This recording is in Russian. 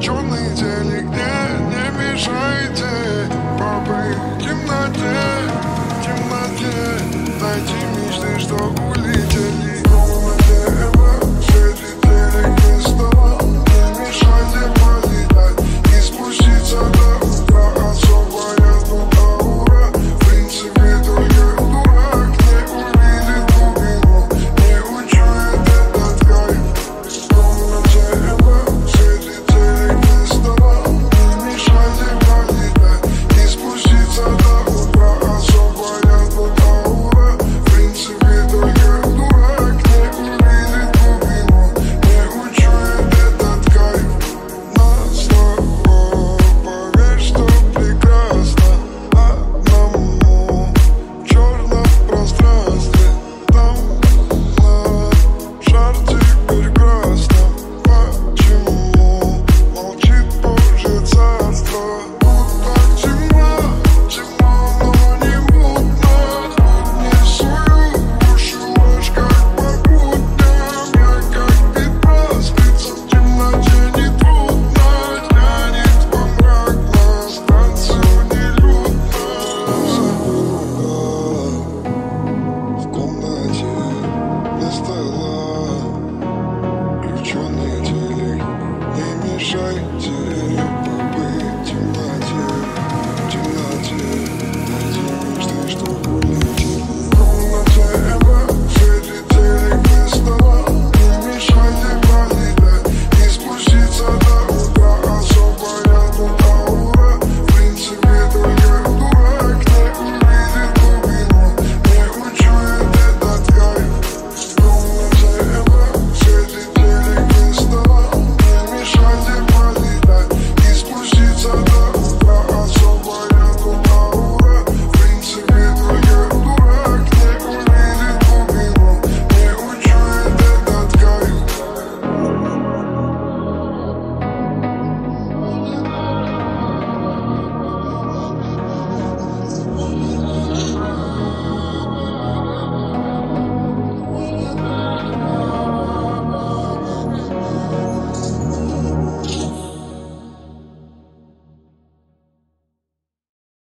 Черный телек, не мешайте. Побыть в темноте, найти мечты, что улетели. В комнате светит телек без стола. Не мешайте полетать и спуститься до утра. Особая тут аура, в принципе только дурак не увидит глубину, не учует этот кайф. В комнате светит телек без стола. Не мешайте полетать и спуститься до утра. Особая тут аура, в принципе только дурак не увидит глубину, не учует этот кайф. На слова поверь, что прекрасно одному в черном пространстве. Там на шар теперь красно. Почему молчит Божье царство? Тут так темно, но не мутно. Тут не сую уши ложь, как по будням. Я как Петра, спится в темноте нетрудно. Тянет во мрак на станцию нелюдно. В комнате без стола включенный телек, не мешайте.